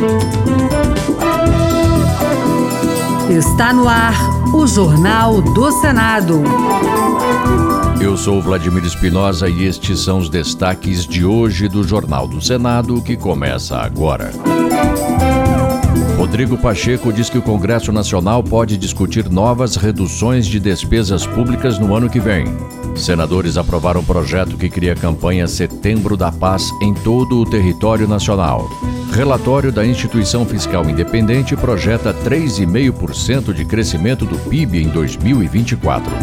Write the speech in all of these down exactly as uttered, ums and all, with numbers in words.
Está no ar o Jornal do Senado. Eu sou Vladimir Espinosa e estes são os destaques de hoje do Jornal do Senado, que começa agora. Rodrigo Pacheco diz que o Congresso Nacional pode discutir novas reduções de despesas públicas no ano que vem. Senadores aprovaram um projeto que cria a campanha Setembro da Paz em todo o território nacional. Relatório da Instituição Fiscal Independente projeta três vírgula cinco por cento de crescimento do P I B em dois mil e vinte e quatro.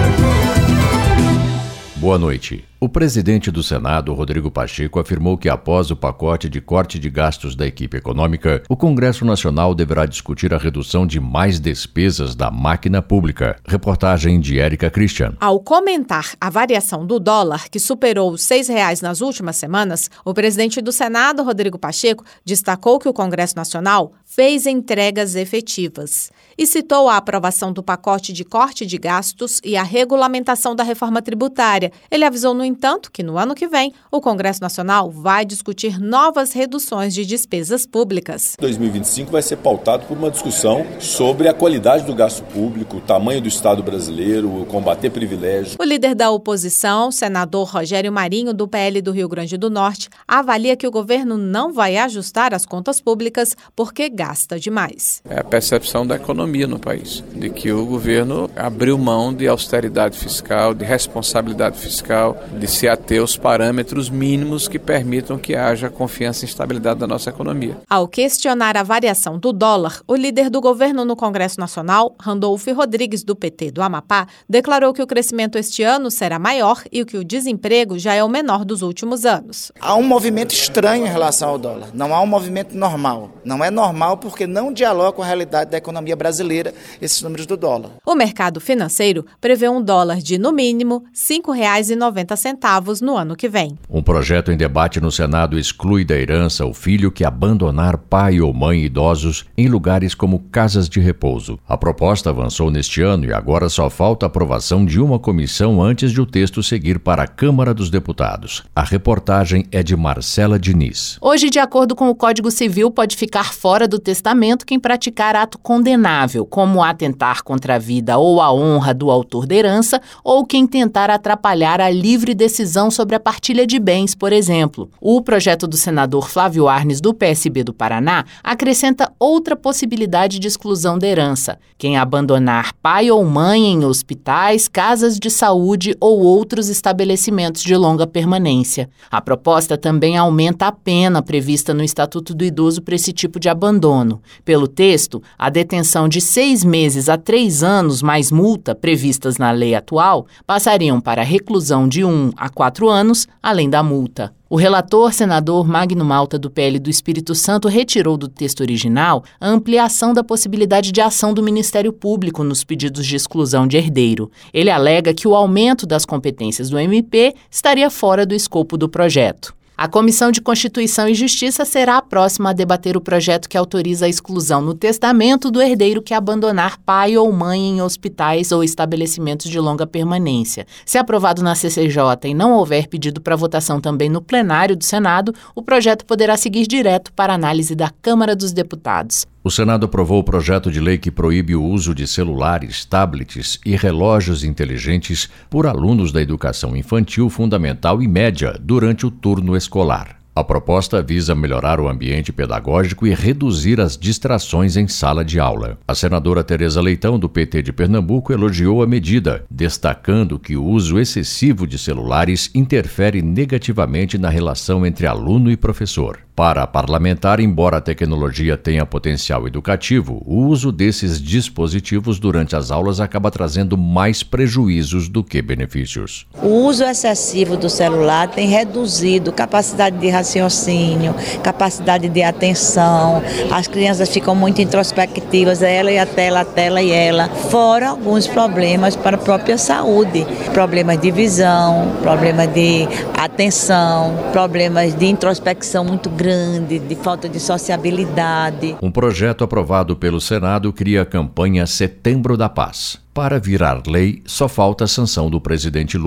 Boa noite. O presidente do Senado, Rodrigo Pacheco, afirmou que após o pacote de corte de gastos da equipe econômica, o Congresso Nacional deverá discutir a redução de mais despesas da máquina pública. Reportagem de Érica Christian. Ao comentar a variação do dólar, que superou os seis reais nas últimas semanas, o presidente do Senado, Rodrigo Pacheco, destacou que o Congresso Nacional fez entregas efetivas e citou a aprovação do pacote de corte de gastos e a regulamentação da reforma tributária. Ele avisou, no entanto, que no ano que vem o Congresso Nacional vai discutir novas reduções de despesas públicas. dois mil e vinte e cinco vai ser pautado por uma discussão sobre a qualidade do gasto público, o tamanho do Estado brasileiro, combater privilégios. O líder da oposição, senador Rogério Marinho, do P L do Rio Grande do Norte, avalia que o governo não vai ajustar as contas públicas porque gasta demais. É a percepção da economia no país, de que o governo abriu mão de austeridade fiscal, de responsabilidade fiscal, de se ater aos parâmetros mínimos que permitam que haja confiança e estabilidade da nossa economia. Ao questionar a variação do dólar, o líder do governo no Congresso Nacional, Randolfo Rodrigues, do P T do Amapá, declarou que o crescimento este ano será maior e que o desemprego já é o menor dos últimos anos. Há um movimento estranho em relação ao dólar, não há um movimento normal. Não é normal porque não dialoga com a realidade da economia brasileira esses números do dólar. O mercado financeiro prevê um dólar de, no mínimo, cinco reais e noventa centavos no ano que vem. Um projeto em debate no Senado exclui da herança o filho que abandonar pai ou mãe idosos em lugares como casas de repouso. A proposta avançou neste ano e agora só falta a aprovação de uma comissão antes de o texto seguir para a Câmara dos Deputados. A reportagem é de Marcela Diniz. Hoje, de acordo com o Código Civil, pode ficar fora do testamento quem praticar ato condenável, como atentar contra a vida ou a honra do autor da herança, ou quem tentar atrapalhar a livre decisão sobre a partilha de bens, por exemplo. O projeto do senador Flávio Arnes, do P S B do Paraná, acrescenta outra possibilidade de exclusão da herança: quem abandonar pai ou mãe em hospitais, casas de saúde ou outros estabelecimentos de longa permanência. A proposta também aumenta a pena prevista no Estatuto do Idoso para esse tipo de abandono. Pelo texto, a detenção de seis meses a três anos mais multa previstas na lei atual passariam para reclusão de um a quatro anos, além da multa. O relator, senador Magno Malta, do P L do Espírito Santo, retirou do texto original a ampliação da possibilidade de ação do Ministério Público nos pedidos de exclusão de herdeiro. Ele alega que o aumento das competências do M P estaria fora do escopo do projeto. A Comissão de Constituição e Justiça será a próxima a debater o projeto que autoriza a exclusão no testamento do herdeiro que abandonar pai ou mãe em hospitais ou estabelecimentos de longa permanência. Se aprovado na C C J e não houver pedido para votação também no plenário do Senado, o projeto poderá seguir direto para análise da Câmara dos Deputados. O Senado aprovou o projeto de lei que proíbe o uso de celulares, tablets e relógios inteligentes por alunos da educação infantil, fundamental e média durante o turno escolar. A proposta visa melhorar o ambiente pedagógico e reduzir as distrações em sala de aula. A senadora Tereza Leitão, do P T de Pernambuco, elogiou a medida, destacando que o uso excessivo de celulares interfere negativamente na relação entre aluno e professor. Para a parlamentar, embora a tecnologia tenha potencial educativo, o uso desses dispositivos durante as aulas acaba trazendo mais prejuízos do que benefícios. O uso excessivo do celular tem reduzido capacidade de raciocínio, capacidade de atenção. As crianças ficam muito introspectivas, ela e a tela, a tela e ela. Fora alguns problemas para a própria saúde, problemas de visão, problemas de atenção, problemas de introspecção muito grandes, de falta de sociabilidade. Um projeto aprovado pelo Senado cria a campanha Setembro da Paz. Para virar lei, só falta a sanção do presidente Lula.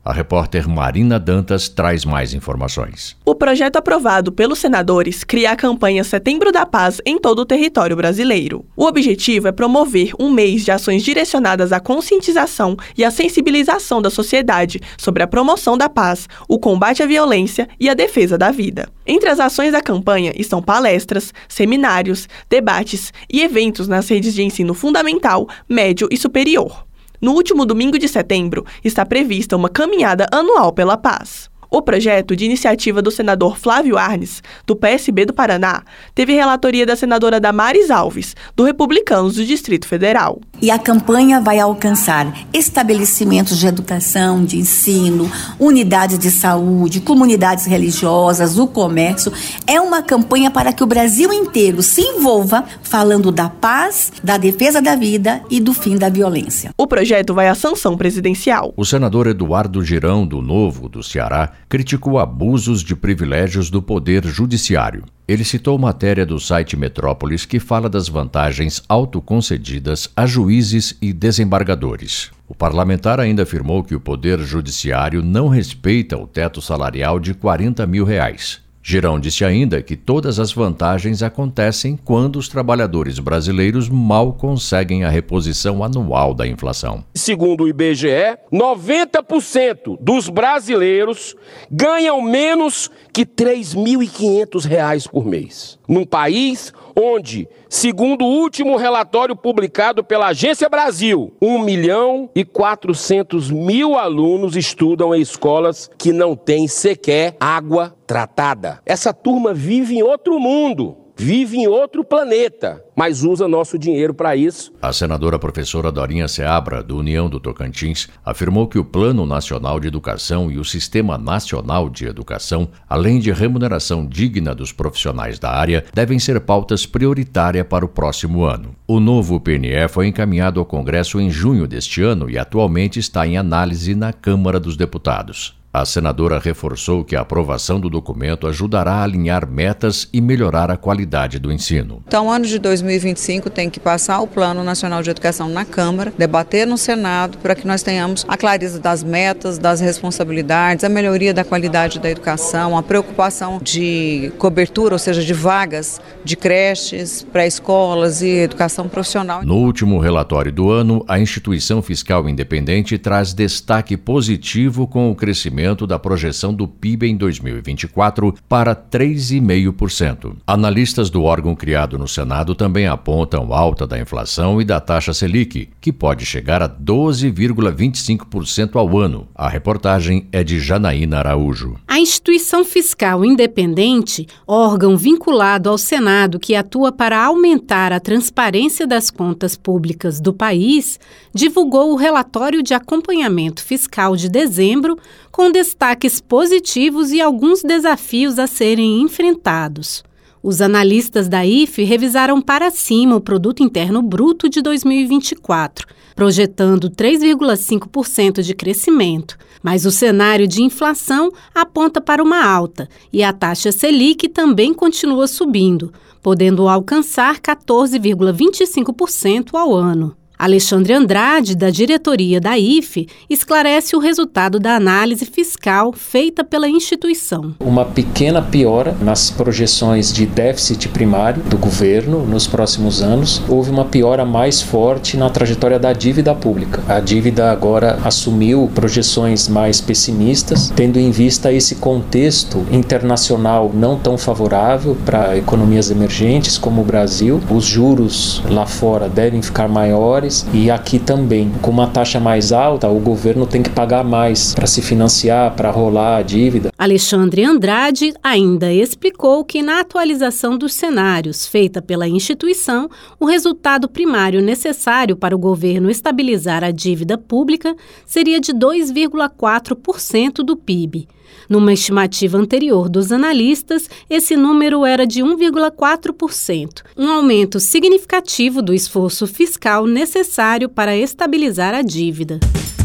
A repórter Marina Dantas traz mais informações. O projeto aprovado pelos senadores cria a campanha Setembro da Paz em todo o território brasileiro. O objetivo é promover um mês de ações direcionadas à conscientização e à sensibilização da sociedade sobre a promoção da paz, o combate à violência e a defesa da vida. Entre as ações da campanha estão palestras, seminários, debates e eventos nas redes de ensino fundamental, médio e superior. No último domingo de setembro, está prevista uma caminhada anual pela paz. O projeto, de iniciativa do senador Flávio Arnes, do P S B do Paraná, teve relatoria da senadora Damares Alves, do Republicanos do Distrito Federal. E a campanha vai alcançar estabelecimentos de educação, de ensino, unidades de saúde, comunidades religiosas, o comércio. É uma campanha para que o Brasil inteiro se envolva falando da paz, da defesa da vida e do fim da violência. O projeto vai à sanção presidencial. O senador Eduardo Girão, do Novo, do Ceará, criticou abusos de privilégios do Poder Judiciário. Ele citou matéria do site Metrópolis que fala das vantagens autoconcedidas a juízes e desembargadores. O parlamentar ainda afirmou que o Poder Judiciário não respeita o teto salarial de quarenta mil reais. Girão disse ainda que todas as vantagens acontecem quando os trabalhadores brasileiros mal conseguem a reposição anual da inflação. Segundo o I B G E, noventa por cento dos brasileiros ganham menos que três mil e quinhentos reais por mês. Num país onde, segundo o último relatório publicado pela Agência Brasil, um milhão e quatrocentos mil alunos estudam em escolas que não têm sequer água tratada. Essa turma vive em outro mundo, vive em outro planeta, mas usa nosso dinheiro para isso. A senadora professora Dorinha Seabra, do União do Tocantins, afirmou que o Plano Nacional de Educação e o Sistema Nacional de Educação, além de remuneração digna dos profissionais da área, devem ser pautas prioritárias para o próximo ano. O novo P N E foi encaminhado ao Congresso em junho deste ano e atualmente está em análise na Câmara dos Deputados. A senadora reforçou que a aprovação do documento ajudará a alinhar metas e melhorar a qualidade do ensino. Então, o ano de dois mil e vinte e cinco tem que passar o Plano Nacional de Educação na Câmara, debater no Senado, para que nós tenhamos a clareza das metas, das responsabilidades, a melhoria da qualidade da educação, a preocupação de cobertura, ou seja, de vagas de creches, pré-escolas e educação profissional. No último relatório do ano, a instituição fiscal independente traz destaque positivo com o crescimento da projeção do P I B em dois mil e vinte e quatro para três vírgula cinco por cento. Analistas do órgão criado no Senado também apontam alta da inflação e da taxa Selic, que pode chegar a doze vírgula vinte e cinco por cento ao ano. A reportagem é de Janaína Araújo. A instituição fiscal independente, órgão vinculado ao Senado que atua para aumentar a transparência das contas públicas do país, divulgou o relatório de acompanhamento fiscal de dezembro, com destaques positivos e alguns desafios a serem enfrentados. Os analistas da I F revisaram para cima o Produto Interno Bruto de dois mil e vinte e quatro, projetando três vírgula cinco por cento de crescimento, mas o cenário de inflação aponta para uma alta e a taxa Selic também continua subindo, podendo alcançar quatorze vírgula vinte e cinco por cento ao ano. Alexandre Andrade, da diretoria da I F, esclarece o resultado da análise fiscal feita pela instituição. Uma pequena piora nas projeções de déficit primário do governo nos próximos anos. Houve uma piora mais forte na trajetória da dívida pública. A dívida agora assumiu projeções mais pessimistas, tendo em vista esse contexto internacional não tão favorável para economias emergentes como o Brasil. Os juros lá fora devem ficar maiores. E aqui também, com uma taxa mais alta, o governo tem que pagar mais para se financiar, para rolar a dívida. Alexandre Andrade ainda explicou que na atualização dos cenários feita pela instituição, o resultado primário necessário para o governo estabilizar a dívida pública seria de dois vírgula quatro por cento do P I B. Numa estimativa anterior dos analistas, esse número era de um vírgula quatro por cento, um aumento significativo do esforço fiscal necessário para estabilizar a dívida.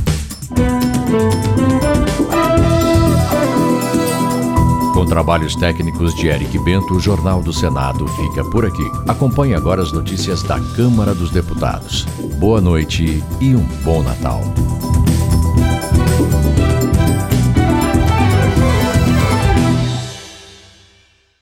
Com trabalhos técnicos de Eric Bento, o Jornal do Senado fica por aqui. Acompanhe agora as notícias da Câmara dos Deputados. Boa noite e um bom Natal.